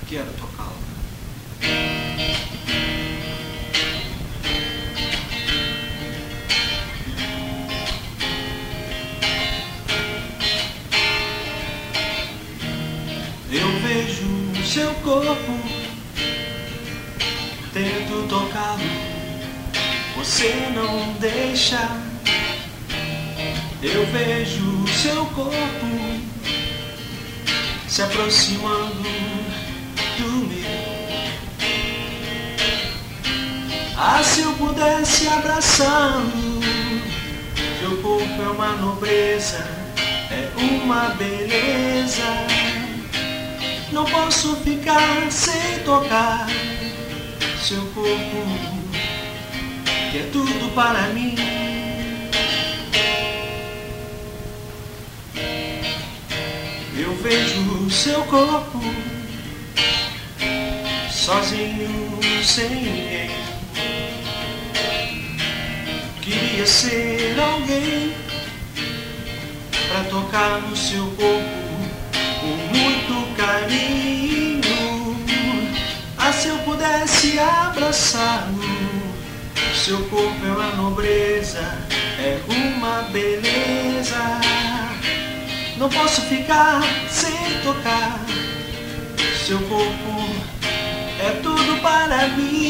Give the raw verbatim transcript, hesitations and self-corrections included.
quero tocá-la. Eu vejo seu corpo, tento tocá-lo, você não deixa. Eu vejo seu corpo se aproximando do meu. Ah, se eu pudesse abraçá-lo, seu corpo é uma nobreza, é uma beleza. Não posso ficar sem tocar seu corpo, que é tudo para mim. Eu vejo seu corpo sozinho, sem ninguém. Queria ser alguém pra tocar no seu corpo com muito carinho. Ah, se eu pudesse abraçá-lo, seu corpo é uma nobreza, é uma beleza. Não posso ficar sem tocar seu corpo, é tudo para mim.